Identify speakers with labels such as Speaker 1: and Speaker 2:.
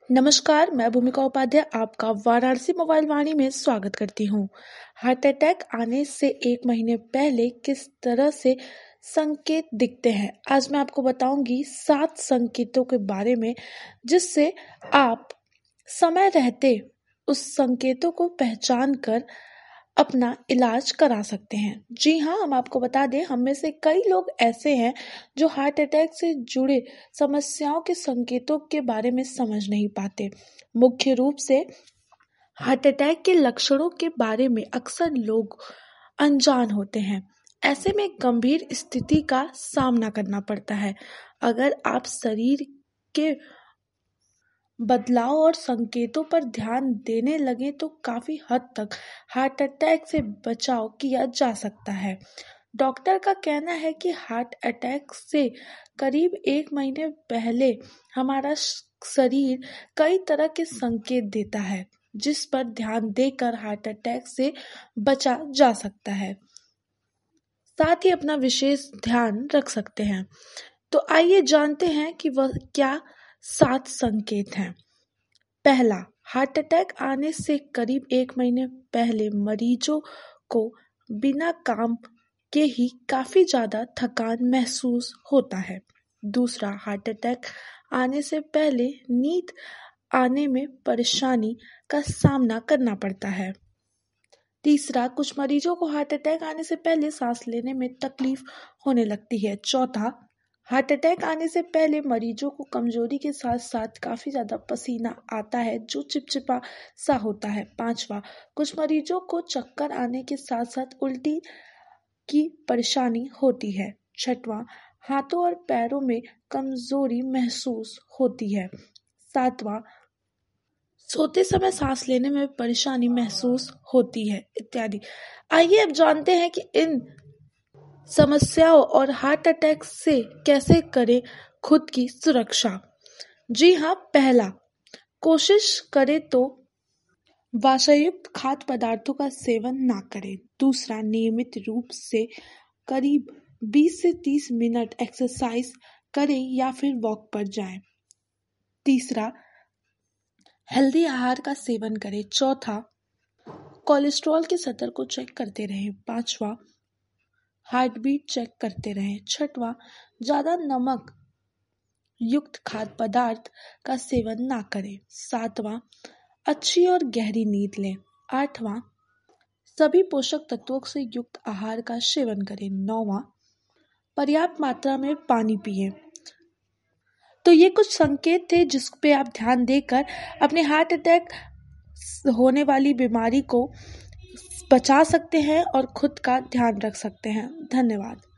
Speaker 1: नमस्कार, मैं भूमिका उपाध्याय आपका वाराणसी मोबाइल वाणी में स्वागत करती हूँ। हार्ट अटैक आने से 1 महीने पहले किस तरह से संकेत दिखते हैं, आज मैं आपको बताऊंगी 7 संकेतों के बारे में, जिससे आप समय रहते उस संकेतों को पहचान कर अपना इलाज करा सकते हैं। जी हाँ, हम आपको बता दें, हम में से कई लोग ऐसे हैं जो हार्ट अटैक से जुड़े समस्याओं के संकेतों के बारे में समझ नहीं पाते। मुख्य रूप से हार्ट अटैक के लक्षणों के बारे में अक्सर लोग अनजान होते हैं। ऐसे में गंभीर स्थिति का सामना करना पड़ता है। अगर आप शरीर के बदलाव और संकेतों पर ध्यान देने लगे तो काफी हद तक हार्ट अटैक से बचाव किया जा सकता है। डॉक्टर का कहना है कि हार्ट अटैक से करीब 1 महीने पहले हमारा शरीर कई तरह के संकेत देता है, जिस पर ध्यान देकर हार्ट अटैक से बचा जा सकता है, साथ ही अपना विशेष ध्यान रख सकते हैं। तो आइए जानते हैं कि वह क्या 7 संकेत हैं। पहला, हार्ट अटैक आने से करीब 1 महीने पहले मरीजों को बिना काम के ही काफी ज्यादा थकान महसूस होता है। दूसरा, हार्ट अटैक आने से पहले नींद आने में परेशानी का सामना करना पड़ता है। तीसरा, कुछ मरीजों को हार्ट अटैक आने से पहले सांस लेने में तकलीफ होने लगती है। चौथा, हार्ट अटैक आने से पहले मरीजों को कमजोरी के साथ साथ काफी ज्यादा पसीना आता है, जो चिपचिपा सा होता है। पांचवा, कुछ मरीजों को चक्कर आने के साथ साथ उल्टी की परेशानी होती है। छठवां, हाथों और पैरों में कमजोरी महसूस होती है। सातवां, सोते समय सांस लेने में परेशानी महसूस होती है, इत्यादि। आइए अब जानते हैं कि इन समस्याओं और हार्ट अटैक से कैसे करें खुद की सुरक्षा। जी हाँ, पहला, कोशिश करें तो वसायुक्त खाद्य पदार्थों का सेवन ना करें। दूसरा, नियमित रूप से करीब 20 से 30 मिनट एक्सरसाइज करें या फिर वॉक पर जाएं। तीसरा, हेल्दी आहार का सेवन करें। चौथा, कोलेस्ट्रॉल के स्तर को चेक करते रहें। पांचवा, हार्ट बीट चेक करते रहें। छठवां, ज्यादा नमक युक्त खाद्य पदार्थ का सेवन ना करें। सातवां, अच्छी और गहरी नींद लें। आठवां, सभी पोषक तत्वों से युक्त आहार का सेवन करें। नौवां, पर्याप्त मात्रा में पानी पिएं। तो ये कुछ संकेत थे जिस पे आप ध्यान देकर अपने हार्ट अटैक होने वाली बीमारी को बचा सकते हैं और खुद का ध्यान रख सकते हैं। धन्यवाद।